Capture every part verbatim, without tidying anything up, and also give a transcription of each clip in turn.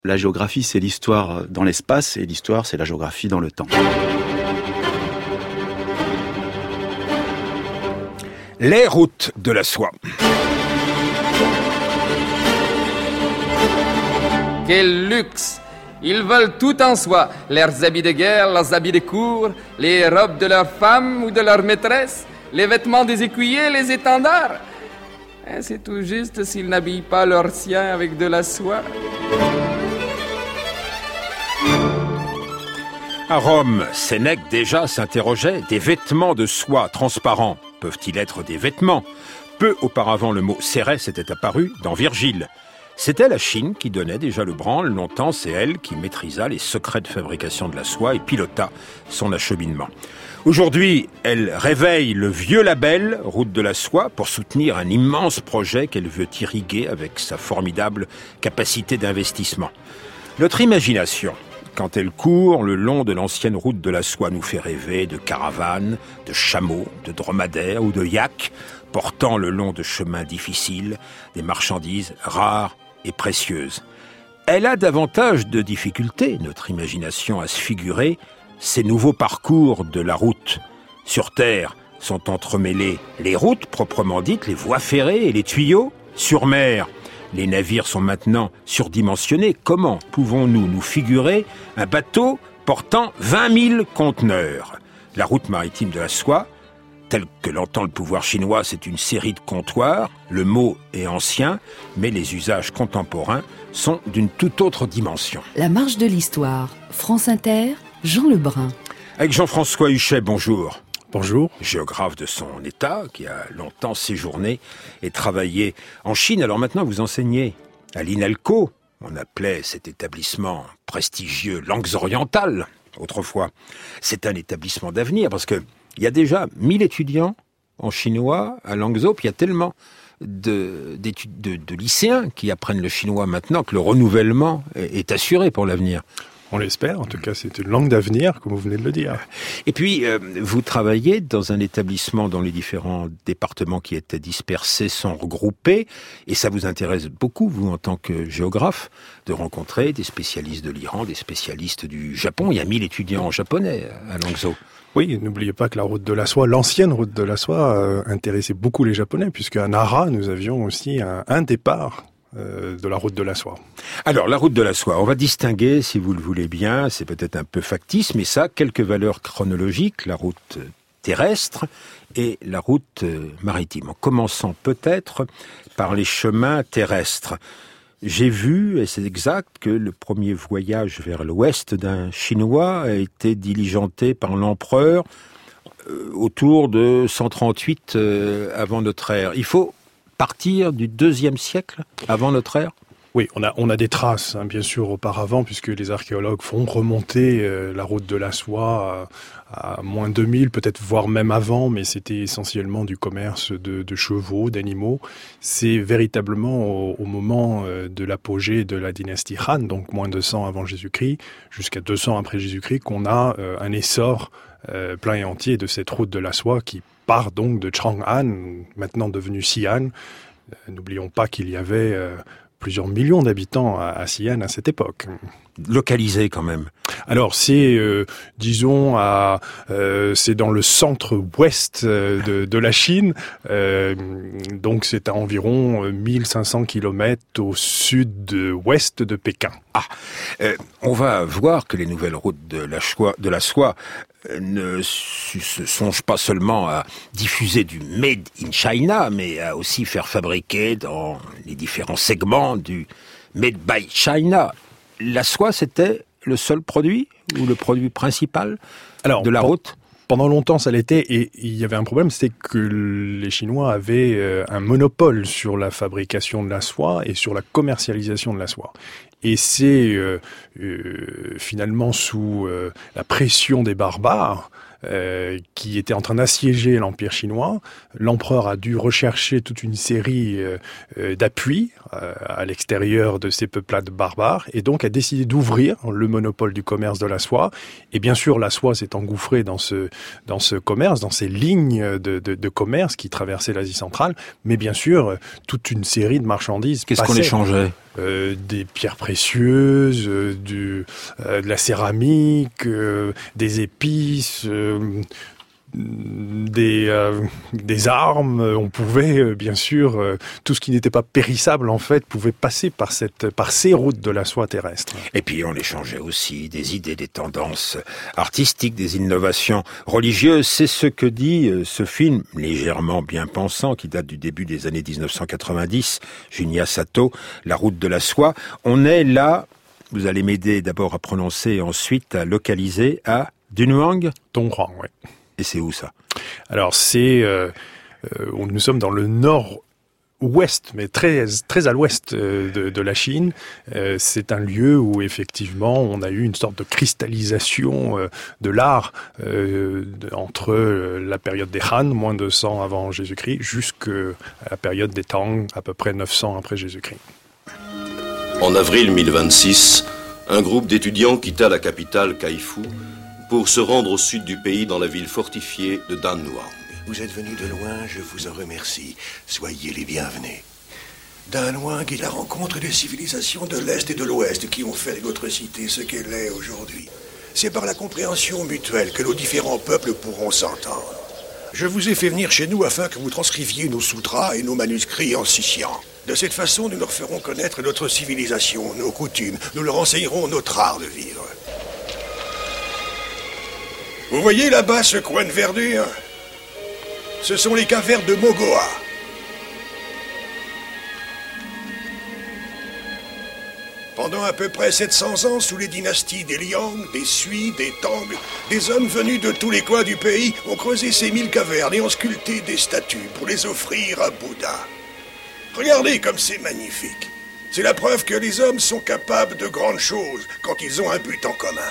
La géographie, c'est l'histoire dans l'espace et l'histoire, c'est la géographie dans le temps. Les routes de la soie. Quel luxe! Ils veulent tout en soie, leurs habits de guerre, leurs habits de cour, les robes de leurs femmes ou de leurs maîtresses, les vêtements des écuyers, les étendards. Et c'est tout juste s'ils n'habillent pas leurs siens avec de la soie. À Rome, Sénèque déjà s'interrogeait, des vêtements de soie transparents, peuvent-ils être des vêtements? Peu auparavant, le mot cérès était apparu dans Virgile. C'était la Chine qui donnait déjà le branle. Longtemps, c'est elle qui maîtrisa les secrets de fabrication de la soie et pilota son acheminement. Aujourd'hui, elle réveille le vieux label Route de la soie pour soutenir un immense projet qu'elle veut irriguer avec sa formidable capacité d'investissement. Notre imagination, quand elle court le long de l'ancienne route de la soie, nous fait rêver de caravanes, de chameaux, de dromadaires ou de yaks portant le long de chemins difficiles des marchandises rares et précieuse. Elle a davantage de difficultés, notre imagination, à se figurer ces nouveaux parcours de la route. Sur Terre sont entremêlées les routes proprement dites, les voies ferrées et les tuyaux. Sur mer, les navires sont maintenant surdimensionnés. Comment pouvons-nous nous figurer un bateau portant vingt mille conteneurs? La route maritime de la soie, tel que l'entend le pouvoir chinois, c'est une série de comptoirs. Le mot est ancien, mais les usages contemporains sont d'une toute autre dimension. La marche de l'histoire. France Inter, Jean Lebrun. Avec Jean-François Huchet, bonjour. Bonjour. Géographe de son état, qui a longtemps séjourné et travaillé en Chine. Alors maintenant, vous enseignez à l'INALCO. On appelait cet établissement prestigieux Langues orientales, autrefois. C'est un établissement d'avenir, parce que il y a déjà mille étudiants en chinois à Languezhou, puis il y a tellement de, de, de lycéens qui apprennent le chinois maintenant que le renouvellement est, est assuré pour l'avenir. On l'espère, en tout cas c'est une langue d'avenir, comme vous venez de le dire. Et puis, euh, vous travaillez dans un établissement dont les différents départements qui étaient dispersés sont regroupés, et ça vous intéresse beaucoup, vous, en tant que géographe, de rencontrer des spécialistes de l'Iran, des spécialistes du Japon. Il y a mille étudiants en japonais à Languezhou. Oui, n'oubliez pas que la route de la soie, l'ancienne route de la soie, euh, intéressait beaucoup les Japonais, puisqu'à Nara, nous avions aussi un, un départ euh, de la route de la soie. Alors, la route de la soie, on va distinguer, si vous le voulez bien, c'est peut-être un peu factice, mais ça, quelques valeurs chronologiques, la route terrestre et la route maritime. En commençant peut-être par les chemins terrestres. J'ai vu, et c'est exact, que le premier voyage vers l'ouest d'un Chinois a été diligenté par l'empereur euh, autour de cent trente-huit euh, avant notre ère. Il faut partir du deuxième siècle avant notre ère? Oui, on a, on a des traces, hein, bien sûr, auparavant, puisque les archéologues font remonter euh, la route de la soie à, à moins deux mille, peut-être voire même avant, mais c'était essentiellement du commerce de, de chevaux, d'animaux. C'est véritablement au, au moment euh, de l'apogée de la dynastie Han, donc moins deux cents avant Jésus-Christ, jusqu'à deux cents après Jésus-Christ, qu'on a euh, un essor euh, plein et entier de cette route de la soie qui part donc de Chang'an, maintenant devenue Xi'an. Euh, n'oublions pas qu'il y avait euh, plusieurs millions d'habitants à, à Xi'an à cette époque. Localisé quand même. Alors c'est, euh, disons, à, euh, c'est dans le centre-ouest euh, de, de la Chine, euh, donc c'est à environ mille cinq cents kilomètres au sud-ouest de Pékin. Ah, euh, on va voir que les nouvelles routes de la, choix, de la soie euh, ne se songent pas seulement à diffuser du Made in China, mais à aussi faire fabriquer dans les différents segments du Made by China. La soie, c'était le seul produit ou le produit principal Alors, de la route? Pendant longtemps, ça l'était, et il y avait un problème, c'est que les Chinois avaient euh, un monopole sur la fabrication de la soie et sur la commercialisation de la soie. Et c'est euh, euh, finalement sous euh, la pression des barbares Euh, qui était en train d'assiéger l'Empire chinois. L'empereur a dû rechercher toute une série euh, euh, d'appuis euh, à l'extérieur de ces peuplades barbares, et donc a décidé d'ouvrir le monopole du commerce de la soie. Et bien sûr, la soie s'est engouffrée dans ce, dans ce commerce, dans ces lignes de, de, de commerce qui traversaient l'Asie centrale, mais bien sûr, toute une série de marchandises Qu'est-ce passaient. qu'on échangeait? euh, des pierres précieuses, euh, du, euh, de la céramique, euh, des épices, euh, des euh, des armes. On pouvait euh, bien sûr euh, tout ce qui n'était pas périssable en fait pouvait passer par cette par ces routes de la soie terrestre. Et puis on échangeait aussi des idées, des tendances artistiques, des innovations religieuses. C'est ce que dit euh, ce film légèrement bien pensant qui date du début des années dix-neuf cent quatre-vingt-dix, Junya Sato, La route de la soie. On est là, vous allez m'aider d'abord à prononcer et ensuite à localiser à Dunhuang. Tongrang, oui. Et c'est où ça? Alors c'est, euh, euh, nous sommes dans le nord-ouest, mais très très à l'ouest euh, de, de la Chine. Euh, c'est un lieu où effectivement on a eu une sorte de cristallisation euh, de l'art euh, de, entre euh, la période des Han, moins deux cents avant Jésus-Christ, jusqu'à la période des Tang, à peu près neuf cents après Jésus-Christ. En avril mille vingt-six, un groupe d'étudiants quitta la capitale Kaifu pour se rendre au sud du pays dans la ville fortifiée de Danhuang. Vous êtes venus de loin, je vous en remercie. Soyez les bienvenus. Danhuang est la rencontre des civilisations de l'Est et de l'Ouest qui ont fait de notre cité ce qu'elle est aujourd'hui. C'est par la compréhension mutuelle que nos différents peuples pourront s'entendre. Je vous ai fait venir chez nous afin que vous transcriviez nos sutras et nos manuscrits en Xixian. De cette façon, nous leur ferons connaître notre civilisation, nos coutumes. Nous leur enseignerons notre art de vivre. Vous voyez là-bas ce coin de verdure? Ce sont les cavernes de Mogoa. Pendant à peu près sept cents ans, sous les dynasties des Liang, des Sui, des Tang, des hommes venus de tous les coins du pays ont creusé ces mille cavernes et ont sculpté des statues pour les offrir à Bouddha. Regardez comme c'est magnifique. C'est la preuve que les hommes sont capables de grandes choses quand ils ont un but en commun.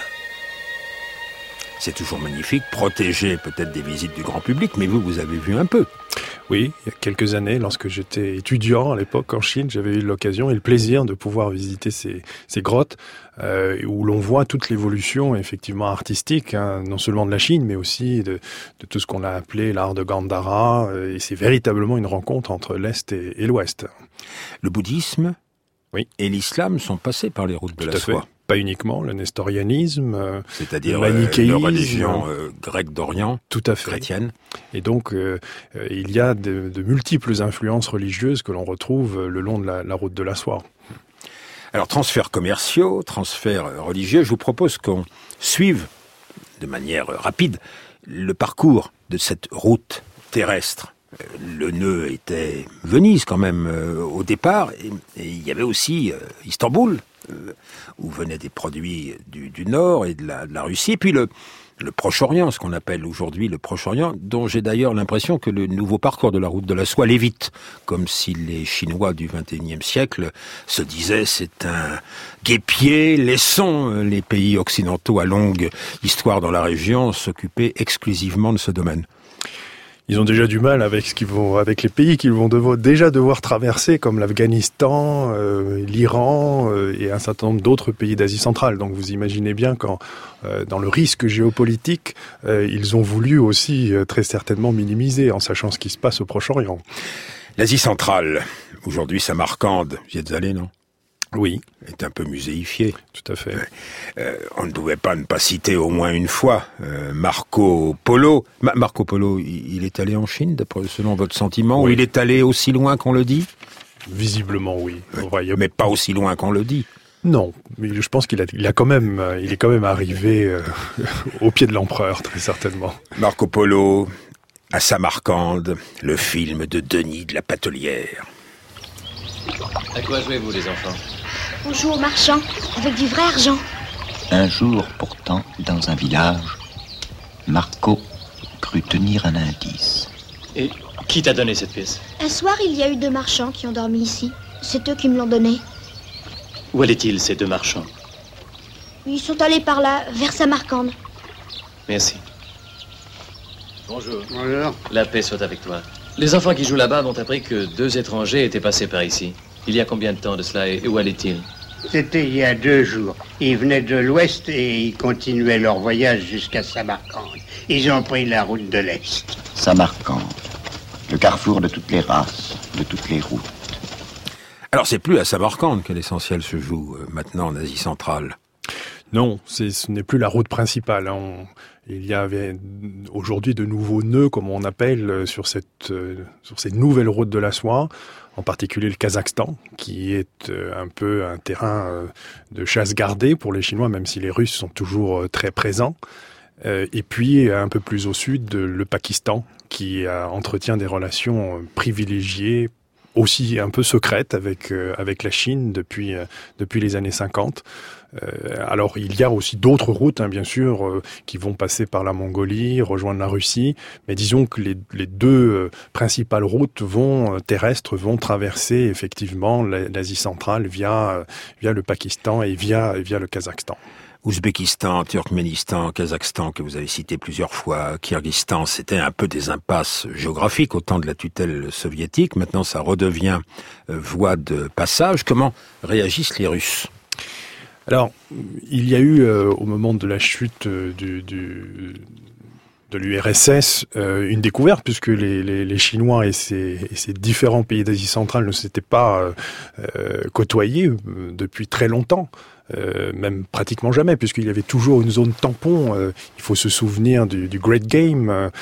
C'est toujours magnifique, protégé peut-être des visites du grand public, mais vous, vous avez vu un peu. Oui, il y a quelques années, lorsque j'étais étudiant à l'époque en Chine, j'avais eu l'occasion et le plaisir de pouvoir visiter ces, ces grottes euh, où l'on voit toute l'évolution effectivement artistique, hein, non seulement de la Chine, mais aussi de, de tout ce qu'on a appelé l'art de Gandhara. Euh, et c'est véritablement une rencontre entre l'Est et, et l'Ouest. Le bouddhisme oui. et l'islam sont passés par les routes de tout la soie. Fait. Pas uniquement le nestorianisme, euh, c'est-à-dire le manichéisme, euh, la religion euh, grecque d'Orient, tout à fait. chrétienne. Et donc, euh, euh, il y a de, de multiples influences religieuses que l'on retrouve le long de la, la route de la soie. Alors, transferts commerciaux, transferts religieux, je vous propose qu'on suive de manière rapide le parcours de cette route terrestre. Le nœud était Venise quand même euh, au départ, et, et il y avait aussi euh, Istanbul, euh, où venaient des produits du, du Nord et de la, de la Russie, et puis le, le Proche-Orient, ce qu'on appelle aujourd'hui le Proche-Orient, dont j'ai d'ailleurs l'impression que le nouveau parcours de la route de la soie l'évite, comme si les Chinois du vingt et unième siècle se disaient c'est un guêpier, laissons les pays occidentaux à longue histoire dans la région s'occuper exclusivement de ce domaine. Ils ont déjà du mal avec ce qu'ils vont, avec les pays qu'ils vont devoir, déjà devoir traverser, comme l'Afghanistan, euh, l'Iran euh, et un certain nombre d'autres pays d'Asie centrale. Donc vous imaginez bien quand, euh, dans le risque géopolitique, euh, ils ont voulu aussi euh, très certainement minimiser, en sachant ce qui se passe au Proche-Orient. L'Asie centrale, aujourd'hui Samarcande, vous y êtes allé, non ? Oui. Est un peu muséifié. Tout à fait. Euh, on ne pouvait pas ne pas citer au moins une fois euh, Marco Polo. Ma- Marco Polo, il, il est allé en Chine, d'après, selon votre sentiment, oui. Ou il est allé aussi loin qu'on le dit ? Visiblement, oui. oui. Mais pas aussi loin qu'on le dit. Non, mais je pense qu'il a, il a quand même, il est quand même arrivé euh, au pied de l'empereur, très certainement. Marco Polo, à Samarcande, le film de Denis de la Patelière. À quoi jouez-vous, les enfants ? On joue au marchand, avec du vrai argent. Un jour, pourtant, dans un village, Marco crut tenir un indice. Et qui t'a donné cette pièce ? Un soir, il y a eu deux marchands qui ont dormi ici. C'est eux qui me l'ont donné. Où allaient-ils, ces deux marchands ? Ils sont allés par là, vers Samarcande. Merci. Bonjour. Bonjour. La paix soit avec toi. Les enfants qui jouent là-bas m'ont appris que deux étrangers étaient passés par ici. Il y a combien de temps de cela et où allaient-ils ? C'était il y a deux jours. Ils venaient de l'ouest et ils continuaient leur voyage jusqu'à Samarcande. Ils ont pris la route de l'est. Samarcande, le carrefour de toutes les races, de toutes les routes. Alors c'est plus à Samarcande que l'essentiel se joue euh, maintenant en Asie centrale. Non, c'est, ce n'est plus la route principale. Hein. On, il y avait aujourd'hui de nouveaux nœuds, comme on appelle, sur cette, euh, sur ces nouvelles routes de la soie, en particulier le Kazakhstan, qui est euh, un peu un terrain euh, de chasse gardée pour les Chinois, même si les Russes sont toujours euh, très présents. Euh, et puis, un peu plus au sud, le Pakistan, qui euh, entretient des relations euh, privilégiées, aussi un peu secrètes avec euh, avec la Chine depuis euh, depuis les années cinquante. Euh, alors il y a aussi d'autres routes, hein, bien sûr, euh, qui vont passer par la Mongolie, rejoindre la Russie, mais disons que les, les deux euh, principales routes vont euh, terrestres vont traverser effectivement l'Asie centrale via euh, via le Pakistan et via via le Kazakhstan. Ouzbékistan, Turkménistan, Kazakhstan, que vous avez cité plusieurs fois, Kirghizstan, c'était un peu des impasses géographiques au temps de la tutelle soviétique. Maintenant, ça redevient euh, voie de passage. Comment réagissent les Russes ? Alors, il y a eu, euh, au moment de la chute euh, du... du de l'U R S S, euh, une découverte, puisque les, les, les Chinois et ces, et ces différents pays d'Asie centrale ne s'étaient pas euh, euh, côtoyés euh, depuis très longtemps. Euh, même pratiquement jamais, puisqu'il y avait toujours une zone tampon. Euh, il faut se souvenir du, du Great Game euh,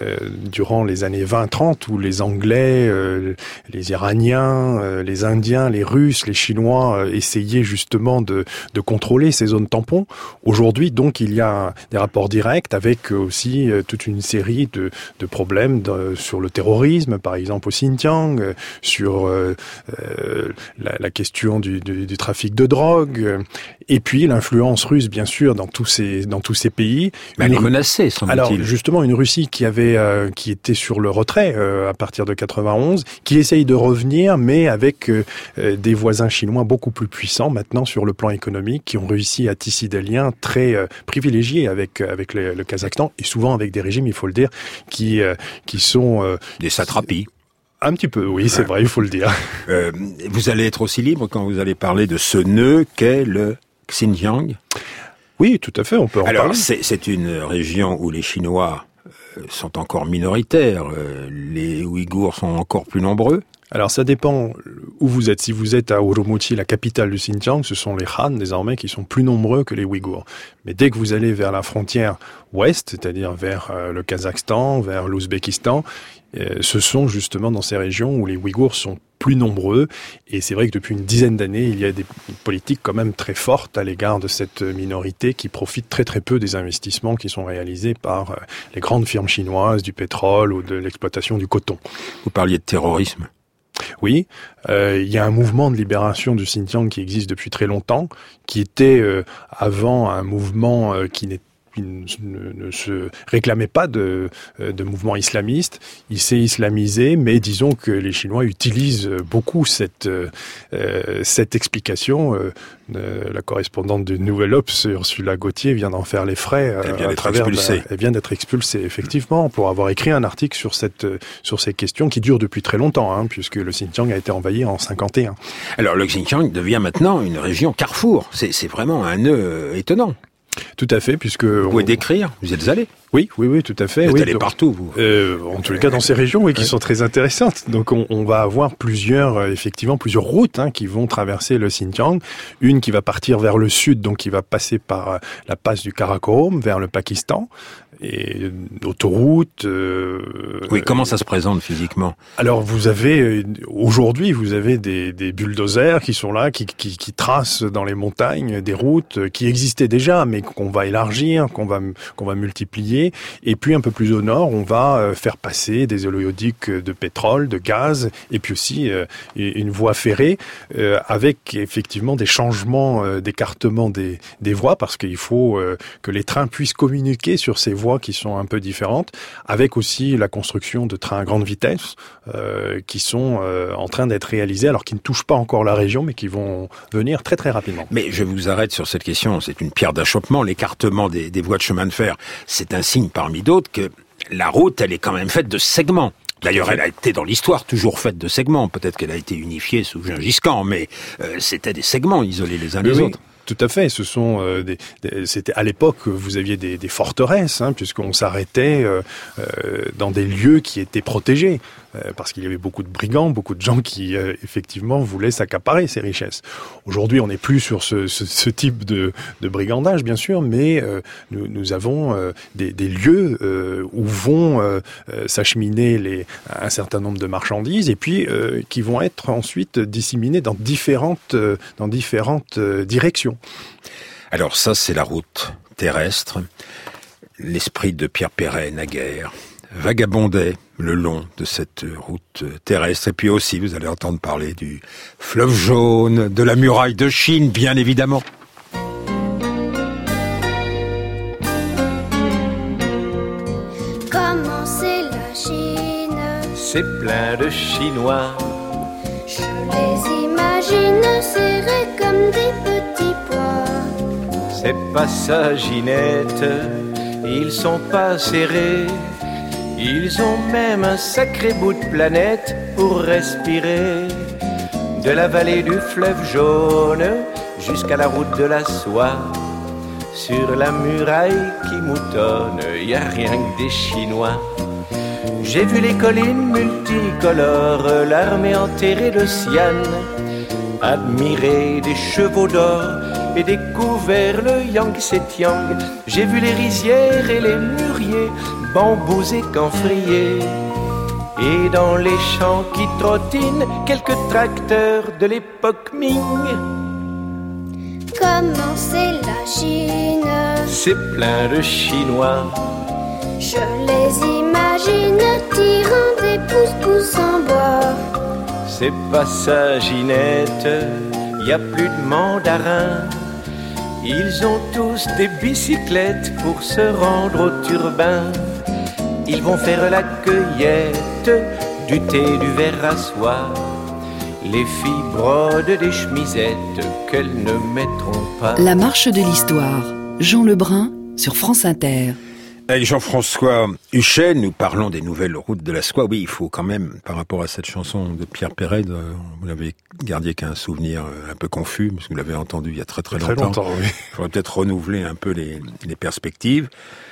durant les années vingt trente, où les Anglais, euh, les Iraniens, euh, les Indiens, les Russes, les Chinois euh, essayaient justement de, de contrôler ces zones tampons. Aujourd'hui, donc, il y a des rapports directs avec aussi euh, toute une série de, de problèmes de, sur le terrorisme, par exemple au Xinjiang, euh, sur euh, euh, la, la question du, du, du trafic de drogue. Euh, Et puis l'influence russe, bien sûr, dans tous ces dans tous ces pays. Mais elle est menacée, semble-t-il. Alors justement, une Russie qui avait euh, qui était sur le retrait euh, à partir de quatre-vingt-onze, qui essaye de revenir, mais avec euh, des voisins chinois beaucoup plus puissants maintenant sur le plan économique, qui ont réussi à tisser des liens très euh, privilégiés avec avec le, le Kazakhstan, et souvent avec des régimes, il faut le dire, qui euh, qui sont euh, des satrapies. Un petit peu, oui, c'est ouais. vrai, il faut le dire. Euh, vous allez être aussi libre quand vous allez parler de ce nœud qu'est le Xinjiang ? Oui, tout à fait, on peut en Alors, parler. C'est, c'est une région où les Chinois sont encore minoritaires, les Ouïghours sont encore plus nombreux. Alors ça dépend où vous êtes. Si vous êtes à Urumqi, la capitale du Xinjiang, ce sont les Han désormais qui sont plus nombreux que les Ouïghours. Mais dès que vous allez vers la frontière ouest, c'est-à-dire vers euh, le Kazakhstan, vers l'Ouzbékistan, euh, ce sont justement dans ces régions où les Ouïghours sont plus nombreux. Et c'est vrai que depuis une dizaine d'années, il y a des politiques quand même très fortes à l'égard de cette minorité qui profite très très peu des investissements qui sont réalisés par euh, les grandes firmes chinoises du pétrole ou de l'exploitation du coton. Vous parliez de terrorisme. Oui, euh, il y a un mouvement de libération du Xinjiang qui existe depuis très longtemps, qui était euh, avant un mouvement euh, qui n'est qui ne, ne se réclamait pas de, de mouvement islamiste. Il s'est islamisé, mais disons que les Chinois utilisent beaucoup cette, euh, cette explication. Euh, la correspondante du Nouvel Obs, Ursula Gauthier, vient d'en faire les frais. Euh, elle vient d'être travers expulsée. La, elle vient d'être expulsée, effectivement, pour avoir écrit un article sur, cette, sur ces questions qui durent depuis très longtemps, hein, puisque le Xinjiang a été envahi en cinquante et un. Alors le Xinjiang devient maintenant une région carrefour. C'est, c'est vraiment un nœud étonnant. Tout à fait, puisque... Vous pouvez on... décrire, vous êtes allé ? Oui, oui, oui, tout à fait. Vous êtes oui, allé donc, partout, vous euh, En tous les cas, dans ces régions, oui, qui ouais. sont très intéressantes. Donc, on, on va avoir plusieurs, euh, effectivement, plusieurs routes hein, qui vont traverser le Xinjiang. Une qui va partir vers le sud, donc qui va passer par euh, la passe du Karakorum vers le Pakistan. Et autoroute. Euh, oui, comment ça se présente physiquement ? Alors, vous avez aujourd'hui, vous avez des, des bulldozers qui sont là, qui, qui, qui tracent dans les montagnes des routes qui existaient déjà, mais qu'on va élargir, qu'on va qu'on va multiplier. Et puis un peu plus au nord, on va faire passer des oléoducs de pétrole, de gaz, et puis aussi euh, une voie ferrée euh, avec effectivement des changements euh, d'écartement des, des voies, parce qu'il faut euh, que les trains puissent communiquer sur ces voies qui sont un peu différentes, avec aussi la construction de trains à grande vitesse euh, qui sont euh, en train d'être réalisés, alors qu'ils ne touchent pas encore la région, mais qui vont venir très très rapidement. Mais je vous arrête sur cette question, c'est une pierre d'achoppement, l'écartement des, des voies de chemin de fer, c'est un signe parmi d'autres que la route, elle est quand même faite de segments. D'ailleurs, elle a été dans l'histoire toujours faite de segments. Peut-être qu'elle a été unifiée sous Gengis Khan, mais euh, c'était des segments isolés les uns oui, les oui. autres. Tout à fait. Ce sont euh, des, des, c'était à l'époque vous aviez des, des forteresses, hein, puisqu'on s'arrêtait euh, euh, dans des lieux qui étaient protégés, euh, parce qu'il y avait beaucoup de brigands, beaucoup de gens qui euh, effectivement voulaient s'accaparer ces richesses. Aujourd'hui, on n'est plus sur ce, ce, ce type de, de brigandage, bien sûr, mais euh, nous, nous avons euh, des, des lieux euh, où vont euh, s'acheminer les, un certain nombre de marchandises, et puis euh, qui vont être ensuite disséminées dans différentes, euh, dans différentes euh, directions. Alors ça, c'est la route terrestre. L'esprit de Pierre Perret, naguère, vagabondait le long de cette route terrestre. Et puis aussi, vous allez entendre parler du fleuve jaune, de la muraille de Chine, bien évidemment. Comment c'est la Chine? C'est plein de Chinois. Je les imagine serrés comme des petits pois. C'est pas ça, Ginette, ils sont pas serrés. Ils ont même un sacré bout de planète pour respirer. De la vallée du fleuve jaune jusqu'à la route de la soie. Sur la muraille qui moutonne, y a rien que des Chinois. J'ai vu les collines multicolores, l'armée enterrée de Xi'an, admirer des chevaux d'or et découvert le Yangtze-Kiang. J'ai vu les rizières et les mûriers, bambous et camphriers. Et dans les champs qui trottinent, quelques tracteurs de l'époque Ming. Comment c'est la Chine? C'est plein de Chinois. Je les imagine tirant des pousse-pousse en bois. C'est pas ça, Ginette, y a plus de mandarins. Ils ont tous des bicyclettes pour se rendre au turbin. Ils vont faire la cueillette du thé, du verre à soie. Les filles brodent des chemisettes qu'elles ne mettront pas. La marche de l'histoire. Jean Lebrun sur France Inter. Avec Jean-François Huchet, nous parlons des nouvelles routes de la soie. Oui, il faut quand même, par rapport à cette chanson de Pierre Perret, de, vous l'avez gardé qu'un souvenir un peu confus, parce que vous l'avez entendu il y a très très, très longtemps. longtemps oui. Il faudrait peut-être renouveler un peu les, les perspectives.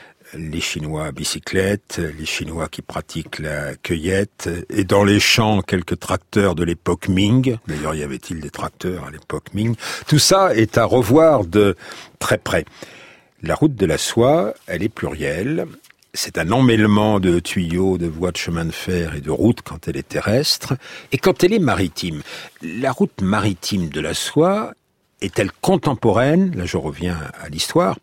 Les Chinois à bicyclette, les Chinois qui pratiquent la cueillette, et dans les champs, quelques tracteurs de l'époque Ming. D'ailleurs, y avait-il des tracteurs à l'époque Ming? Tout ça est à revoir de très près. La route de la soie, elle est plurielle. C'est un emmêlement de tuyaux, de voies de chemin de fer et de routes quand elle est terrestre. Et quand elle est maritime, la route maritime de la soie est-elle contemporaine, là je reviens à l'histoire,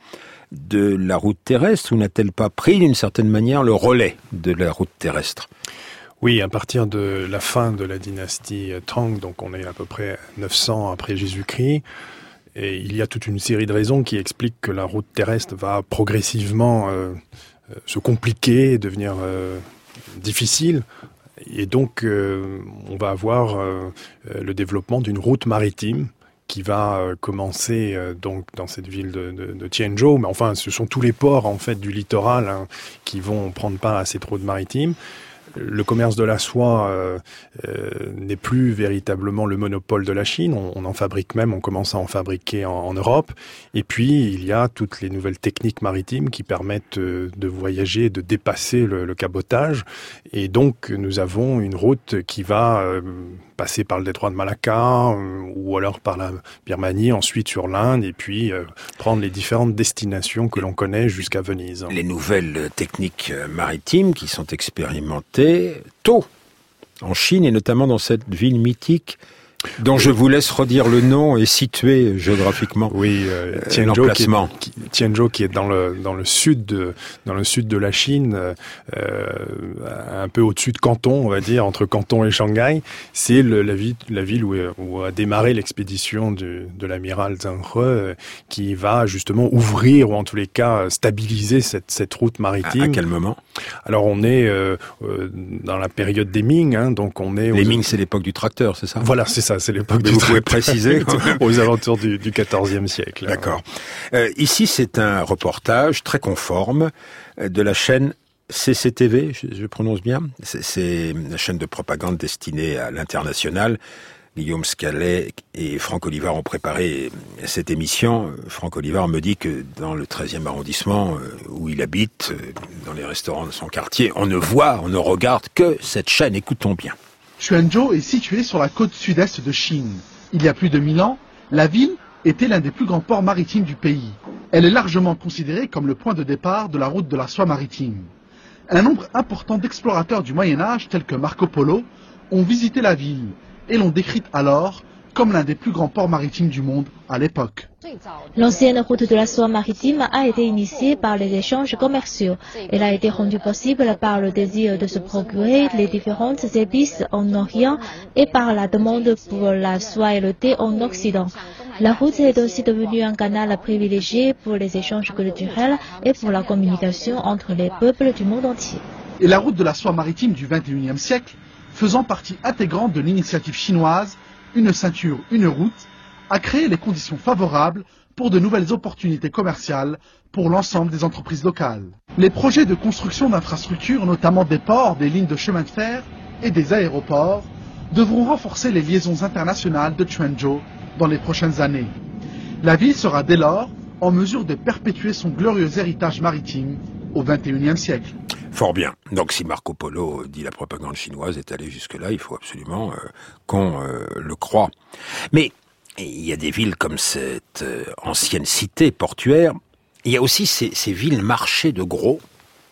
de la route terrestre, ou n'a-t-elle pas pris d'une certaine manière le relais de la route terrestre? Oui, à partir de la fin de la dynastie Tang, donc on est à peu près neuf cents après Jésus-Christ, et il y a toute une série de raisons qui expliquent que la route terrestre va progressivement euh, se compliquer, devenir euh, difficile. Et donc, euh, on va avoir euh, le développement d'une route maritime qui va euh, commencer euh, donc dans cette ville de, de, de Tianzhou. Mais enfin, ce sont tous les ports en fait du littoral hein, qui vont prendre part à cette route maritime. Le commerce de la soie euh, euh, n'est plus véritablement le monopole de la Chine. On, on en fabrique même, on commence à en fabriquer en, en Europe. Et puis, il y a toutes les nouvelles techniques maritimes qui permettent euh, de voyager, de dépasser le, le cabotage. Et donc, nous avons une route qui va euh, passer par le détroit de Malacca euh, ou alors par la Birmanie, ensuite sur l'Inde, et puis euh, prendre les différentes destinations que l'on connaît jusqu'à Venise. Les nouvelles techniques maritimes qui sont expérimentées tôt en Chine, et notamment dans cette ville mythique dont oui. je vous laisse redire le nom et situer géographiquement oui, euh, Tianzhou, l'emplacement. Qui est, qui, Tianzhou qui est dans le dans le sud de dans le sud de la Chine, euh, un peu au-dessus de Canton, on va dire, entre Canton et Shanghai. C'est le, la ville la ville où, où a démarré l'expédition du, de l'amiral Zheng He, euh, qui va justement ouvrir ou en tous les cas stabiliser cette cette route maritime. À, à quel moment? Alors on est euh, euh, dans la période des Ming, hein, donc on est les aux... Ming, c'est l'époque du tracteur, c'est ça? Voilà, c'est ça, c'est l'époque du Vous tracteur. pouvez préciser aux alentours du, du quatorzième siècle. D'accord. Euh, ici, c'est un reportage très conforme de la chaîne C C T V, je, je prononce bien. C'est, c'est la chaîne de propagande destinée à l'international. Guillaume Scallet et Franck Olivard ont préparé cette émission. Franck Olivard me dit que dans le treizième arrondissement où il habite, dans les restaurants de son quartier, on ne voit, on ne regarde que cette chaîne. Écoutons bien. Quanzhou est située sur la côte sud-est de Chine. Il y a plus de mille ans, la ville était l'un des plus grands ports maritimes du pays. Elle est largement considérée comme le point de départ de la route de la soie maritime. Un nombre important d'explorateurs du Moyen-Âge, tels que Marco Polo, ont visité la ville et l'ont décrite alors comme l'un des plus grands ports maritimes du monde à l'époque. L'ancienne route de la soie maritime a été initiée par les échanges commerciaux. Elle a été rendue possible par le désir de se procurer les différentes épices en Orient et par la demande pour la soie et le thé en Occident. La route est aussi devenue un canal privilégié pour les échanges culturels et pour la communication entre les peuples du monde entier. Et la route de la soie maritime du vingt et unième siècle, faisant partie intégrante de l'initiative chinoise Une ceinture, une route, a créé les conditions favorables pour de nouvelles opportunités commerciales pour l'ensemble des entreprises locales. Les projets de construction d'infrastructures, notamment des ports, des lignes de chemin de fer et des aéroports, devront renforcer les liaisons internationales de Quanzhou dans les prochaines années. La ville sera dès lors en mesure de perpétuer son glorieux héritage maritime au vingt et unième siècle. Fort bien. Donc si Marco Polo dit la propagande chinoise est allée jusque-là, il faut absolument euh, qu'on euh, le croie. Mais il y a des villes comme cette euh, ancienne cité portuaire. Il y a aussi ces, ces villes marchés de gros.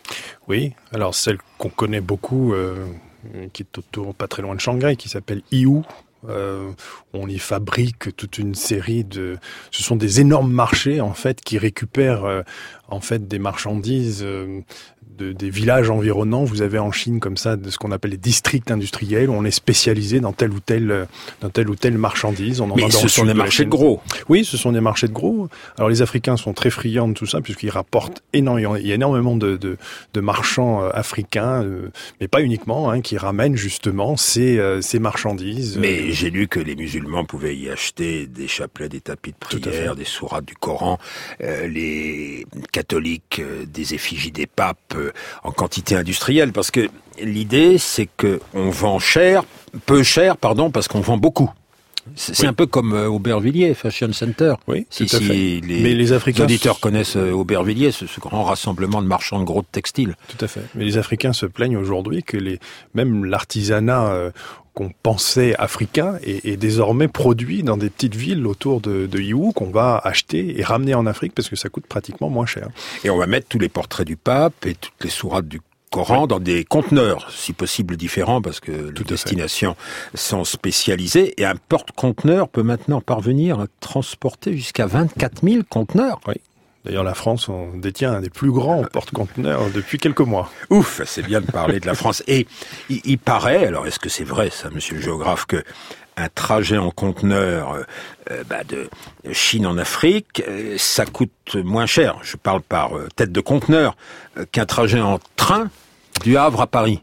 Oui, alors celle qu'on connaît beaucoup, euh, qui est autour, pas très loin de Shanghai, qui s'appelle Yiwu. Euh, on y fabrique toute une série de... Ce sont des énormes marchés, en fait, qui récupèrent euh, en fait des marchandises euh, de, des villages environnants. Vous avez en Chine comme ça de ce qu'on appelle les districts industriels où on est spécialisé dans telle ou telle dans telle ou telle marchandise. On en Mais ce sont des marchés de gros. Oui, ce sont des marchés de gros. Alors les Africains sont très friands de tout ça puisqu'ils rapportent énormément. Il y a énormément de, de, de marchands euh, africains, euh, mais pas uniquement, hein, qui ramènent justement ces, euh, ces marchandises. Mais j'ai lu que les musulmans pouvaient y acheter des chapelets, des tapis de prière, des sourates du Coran, euh, les catholiques, euh, des effigies des papes, euh, en quantité industrielle, parce que l'idée, c'est que on vend cher, peu cher, pardon, parce qu'on vend beaucoup. C'est oui. un peu comme euh, Aubervilliers, Fashion Center. Oui, si, tout à si fait. Les, Mais les Africains auditeurs connaissent euh, Aubervilliers, ce, ce grand rassemblement de marchands de gros de textiles. Tout à fait. Mais les Africains se plaignent aujourd'hui que les, même l'artisanat euh, qu'on pensait africain est, est désormais produit dans des petites villes autour de, de Yiwu qu'on va acheter et ramener en Afrique parce que ça coûte pratiquement moins cher. Et on va mettre tous les portraits du pape et toutes les sourates du Coran oui. dans des conteneurs, si possible différents, parce que Tout les destinations fait. sont spécialisées. Et un porte-conteneur peut maintenant parvenir à transporter jusqu'à vingt-quatre mille conteneurs. Oui. D'ailleurs, la France on détient un des plus grands porte-conteneurs depuis quelques mois. Ouf, c'est bien de parler de la France. Et il, il paraît, alors est-ce que c'est vrai ça, monsieur le géographe, que un trajet en conteneur euh, bah, de Chine en Afrique, euh, ça coûte moins cher, je parle par euh, tête de conteneur, euh, qu'un trajet en train du Havre à Paris.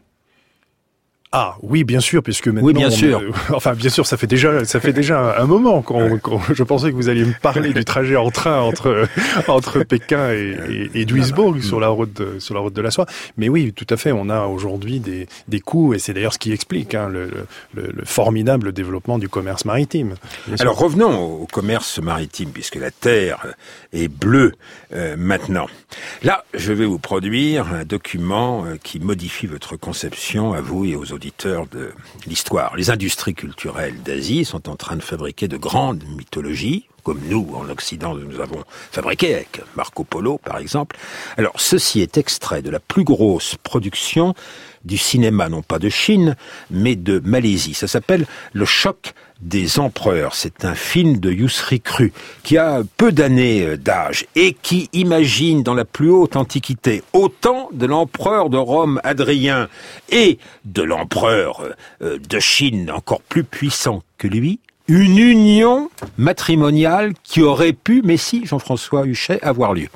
Ah oui, bien sûr, puisque maintenant... Oui, bien sûr. Euh, enfin, bien sûr, ça fait déjà, ça fait déjà un moment qu'on, qu'on, je pensais que vous alliez me parler du trajet en train entre entre Pékin et, et, et Duisbourg sur la route de, sur la route de la soie. Mais oui, tout à fait, on a aujourd'hui des des coûts et c'est d'ailleurs ce qui explique hein, le, le, le formidable développement du commerce maritime. Alors revenons au commerce maritime, puisque la terre est bleue euh, maintenant. Là, je vais vous produire un document euh, qui modifie votre conception à vous et aux auditeurs de l'histoire. Les industries culturelles d'Asie sont en train de fabriquer de grandes mythologies, comme nous, en Occident, nous avons fabriqué avec Marco Polo, par exemple. Alors, ceci est extrait de la plus grosse production du cinéma, non pas de Chine, mais de Malaisie. Ça s'appelle Le Choc des Empereurs. C'est un film de Yousri Kru, qui a peu d'années d'âge et qui imagine dans la plus haute antiquité, autant de l'empereur de Rome Hadrien et de l'empereur de Chine encore plus puissant que lui, une union matrimoniale qui aurait pu, mais si, Jean-François Huchet, avoir lieu.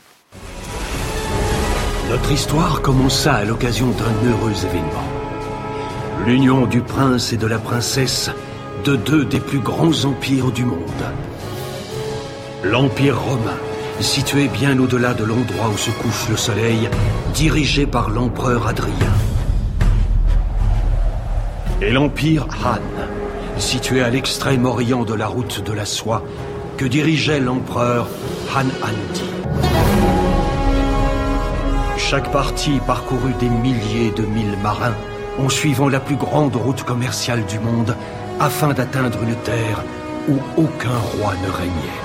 Notre histoire commença à l'occasion d'un heureux événement. L'union du prince et de la princesse de deux des plus grands empires du monde. L'Empire romain, situé bien au-delà de l'endroit où se couche le soleil, dirigé par l'empereur Hadrien. Et l'Empire Han, situé à l'extrême orient de la route de la soie que dirigeait l'empereur Han Andi. Chaque partie parcourut des milliers de milles marins en suivant la plus grande route commerciale du monde afin d'atteindre une terre où aucun roi ne régnait.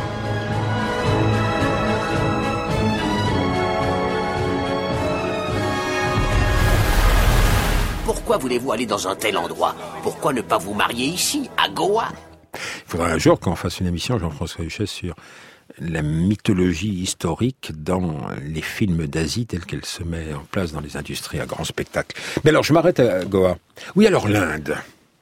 Pourquoi voulez-vous aller dans un tel endroit? Pourquoi ne pas vous marier ici, à Goa? Il faudra un jour qu'on fasse une émission, Jean-François Huchet, sur la mythologie historique dans les films d'Asie telle qu'elle se met en place dans les industries à grand spectacle. Mais alors, je m'arrête à Goa. Oui, alors l'Inde.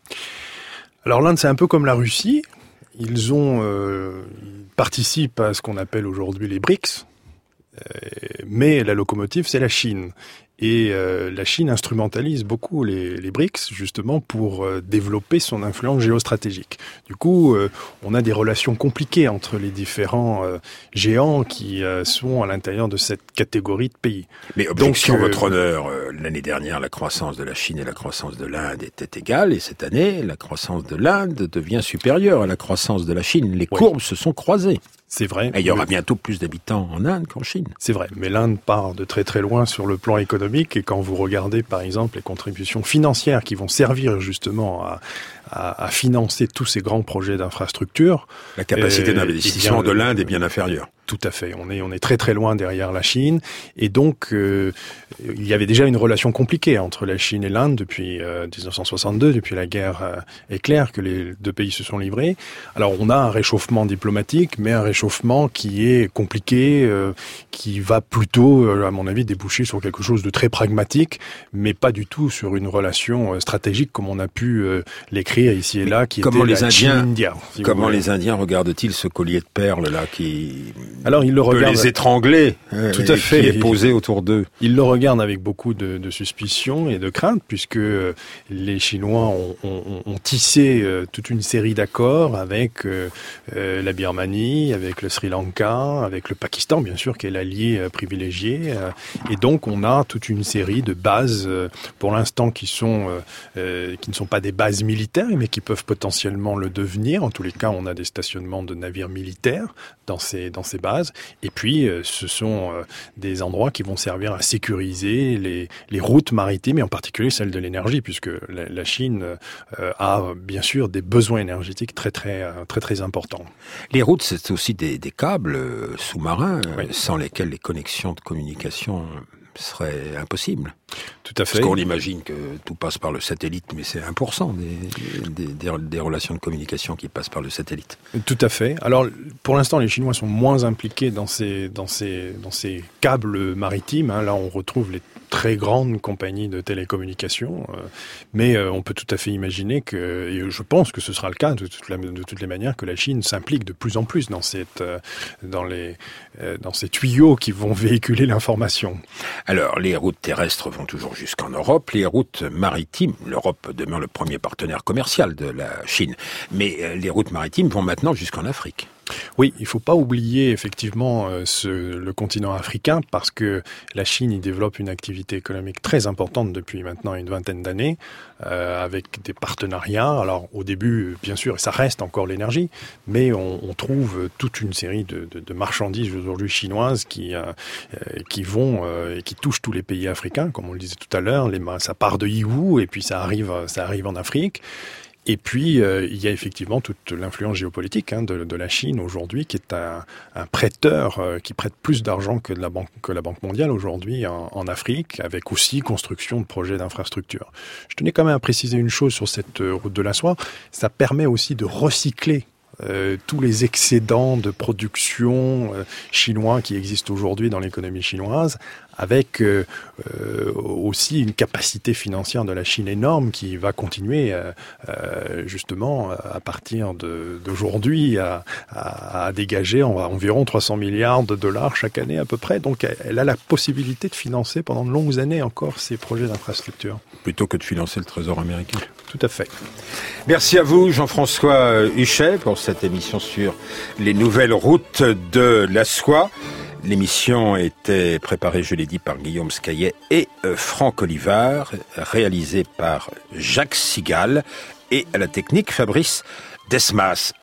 Alors l'Inde, c'est un peu comme la Russie. Ils ont euh, ils participent à ce qu'on appelle aujourd'hui les BRICS, euh, mais la locomotive, c'est la Chine. Et euh, la Chine instrumentalise beaucoup les, les BRICS, justement, pour euh, développer son influence géostratégique. Du coup, euh, on a des relations compliquées entre les différents euh, géants qui euh, sont à l'intérieur de cette catégorie de pays. Mais objection, Donc, euh, votre honneur, euh, l'année dernière, la croissance de la Chine et la croissance de l'Inde étaient égales, et cette année, la croissance de l'Inde devient supérieure à la croissance de la Chine. Les oui. courbes se sont croisées. C'est vrai. Et il y aura bientôt plus d'habitants en Inde qu'en Chine. C'est vrai, mais l'Inde part de très très loin sur le plan économique, et quand vous regardez par exemple les contributions financières qui vont servir justement à, à, à financer tous ces grands projets d'infrastructure... La capacité euh, d'investissement de l'Inde est bien inférieure. Tout à fait. On est on est très très loin derrière la Chine, et donc euh, il y avait déjà une relation compliquée entre la Chine et l'Inde depuis euh, dix-neuf cent soixante-deux, depuis la guerre euh, éclair que les deux pays se sont livrés. Alors on a un réchauffement diplomatique, mais un réchauffement qui est compliqué, euh, qui va plutôt, euh, à mon avis, déboucher sur quelque chose de très pragmatique, mais pas du tout sur une relation euh, stratégique comme on a pu euh, l'écrire ici et là, qui comment était les la Indiens, Chine-India. Si comment les Indiens regardent-ils ce collier de perles là qui Alors, ils le peut regardent... les étrangler, Tout à fait. qui est posé autour d'eux. Ils le regardent avec beaucoup de, de suspicion et de crainte, puisque les Chinois ont, ont, ont tissé euh, toute une série d'accords avec euh, euh, la Birmanie, avec le Sri Lanka, avec le Pakistan, bien sûr, qui est l'allié euh, privilégié. Euh, et donc, on a toute une série de bases, euh, pour l'instant, qui sont euh, euh, qui ne sont pas des bases militaires, mais qui peuvent potentiellement le devenir. En tous les cas, on a des stationnements de navires militaires dans ces dans ces bases. Et puis, euh, ce sont euh, des endroits qui vont servir à sécuriser les, les routes maritimes, et en particulier celles de l'énergie, puisque la, la Chine euh, a bien sûr des besoins énergétiques très très très très importants. Les routes, c'est aussi des, des câbles sous-marins, oui. sans lesquels les connexions de communication serait impossible. Tout à fait. Parce qu'on imagine que tout passe par le satellite, mais c'est un pour cent des, des, des, des relations de communication qui passent par le satellite. Tout à fait. Alors, pour l'instant, les Chinois sont moins impliqués dans ces, dans ces, dans ces câbles maritimes. Hein. Là, on retrouve les très grandes compagnies de télécommunications, euh, mais euh, on peut tout à fait imaginer que, et je pense que ce sera le cas de, toute la, de toutes les manières, que la Chine s'implique de plus en plus dans cette, euh, dans les, euh, dans ces tuyaux qui vont véhiculer l'information. Alors, les routes terrestres vont toujours jusqu'en Europe, les routes maritimes, l'Europe demeure le premier partenaire commercial de la Chine, mais euh, les routes maritimes vont maintenant jusqu'en Afrique. Oui, il ne faut pas oublier effectivement euh, ce, le continent africain, parce que la Chine y développe une activité économique très importante depuis maintenant une vingtaine d'années, euh, avec des partenariats. Alors au début, bien sûr, ça reste encore l'énergie, mais on, on trouve toute une série de, de, de marchandises aujourd'hui chinoises qui, euh, qui vont euh, et qui touchent tous les pays africains, comme on le disait tout à l'heure. Les, ça part de Yiwu et puis ça arrive, ça arrive en Afrique. Et puis, euh, il y a effectivement toute l'influence géopolitique hein, de, de la Chine aujourd'hui, qui est un, un prêteur euh, qui prête plus d'argent que, de la banque, que la Banque mondiale aujourd'hui en, en Afrique, avec aussi construction de projets d'infrastructures. Je tenais quand même à préciser une chose sur cette euh, route de la soie. Ça permet aussi de recycler Euh, tous les excédents de production euh, chinois qui existent aujourd'hui dans l'économie chinoise, avec euh, euh, aussi une capacité financière de la Chine énorme qui va continuer euh, euh, justement à partir de, d'aujourd'hui à, à, à dégager en, environ trois cents milliards de dollars chaque année à peu près. Donc elle, elle a la possibilité de financer pendant de longues années encore ces projets d'infrastructure. Plutôt que de financer le Trésor américain. Tout à fait. Merci à vous, Jean-François Huchet, pour cette émission sur les nouvelles routes de la soie. L'émission était préparée, je l'ai dit, par Guillaume Scaillet et Franck Olivard, réalisée par Jacques Sigal et à la technique Fabrice Desmas.